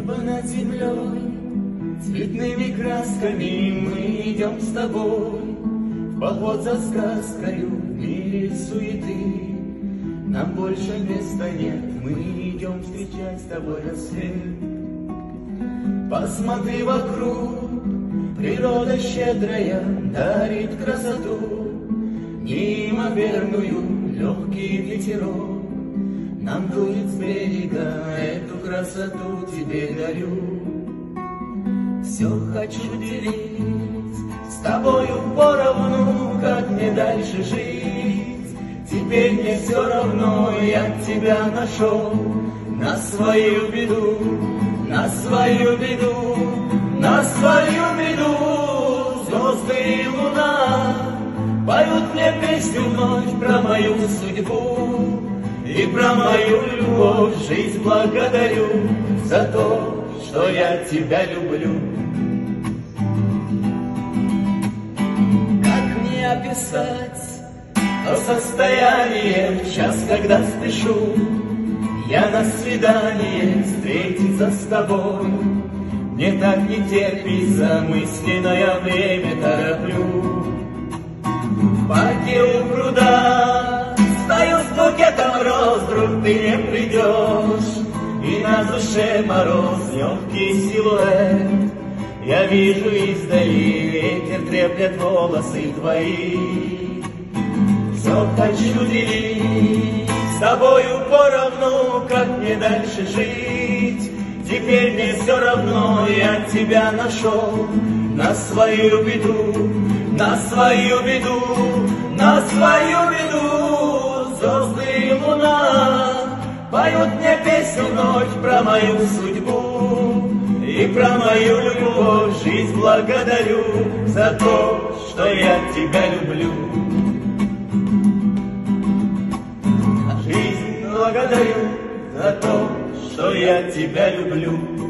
Небо над землей цветными красками мы идем с тобой в поход за сказкою в мире суеты. Нам больше места нет, мы идем встречать с тобой рассвет. Посмотри вокруг, природа щедрая дарит красоту, неимоверную, легкий ветерок нам дует с берега, эту красоту тебе дарю. Все хочу делить с тобою поровну, как мне дальше жить. Теперь мне все равно, я тебя нашел на свою беду, на свою беду, на свою беду. Звезды и луна поют мне песню вновь про мою судьбу и про мою любовь. Жизнь благодарю за то, что я тебя люблю. Как мне описать то состояние в час, когда спешу я на свидание встретиться с тобой? Мне так не терпится, мысленное время тороплю. В парке у пруда стою с букетом роз, вдруг ты не придешь, и на душе мороз, легкий силуэт. Я вижу издали, ветер треплет волосы твои. Все хочу делить с тобою поровну, как мне дальше жить. Теперь мне все равно, я тебя нашел на свою беду, на свою беду, на свою беду. Звезды и луна поют мне песню вновь про мою судьбу и про мою любовь. Жизнь благодарю за то, что я тебя люблю. Жизнь благодарю за то, что я тебя люблю.